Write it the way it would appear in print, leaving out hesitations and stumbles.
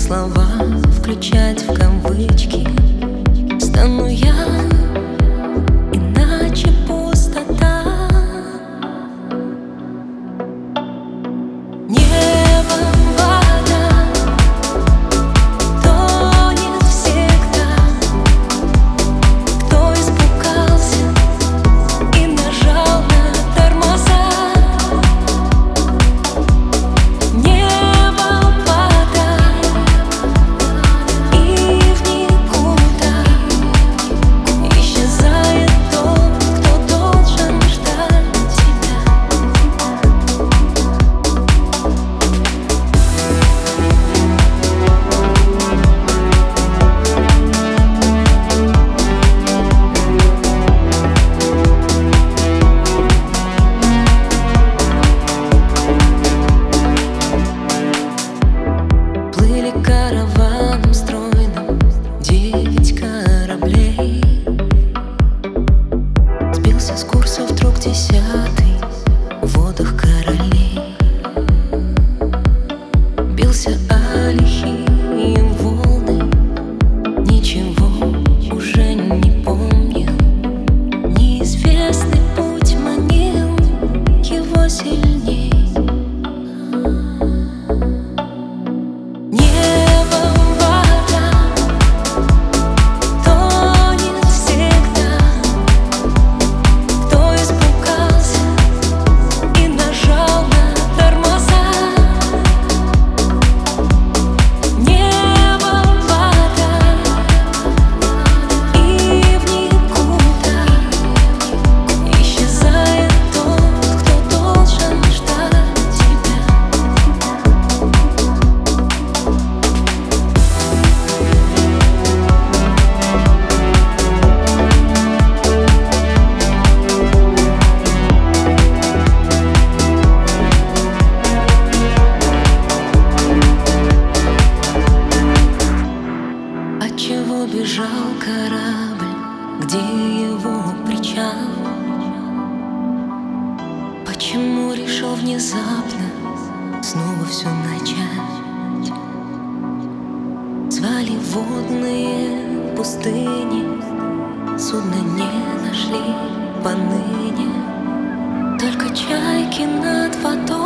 слова включать в кавычки. Стану я, иначе пустота. Небо, вода тонет всегда. Кто испугался и нажал на тормоза? Небо, вода и в никуда исчезает тот, кто должен ждать тебя. Плыли караваном стройным 9 кораблей. Сбился с курса вдруг 10-й в водах королей. Бился о лихие волны, ничего уже не помнил. Неизвестный путь манил его сильней. Небо, вода тонет всегда. Кто испугался и нажал на тормоза? Небо, вода и в никуда исчезает тот, кто должен ждать тебя. Отчего бежал корабль, где его причал? Почему решил внезапно снова все начать? Звали водные пустыни, судна не нашли поныне. Только чайки над водой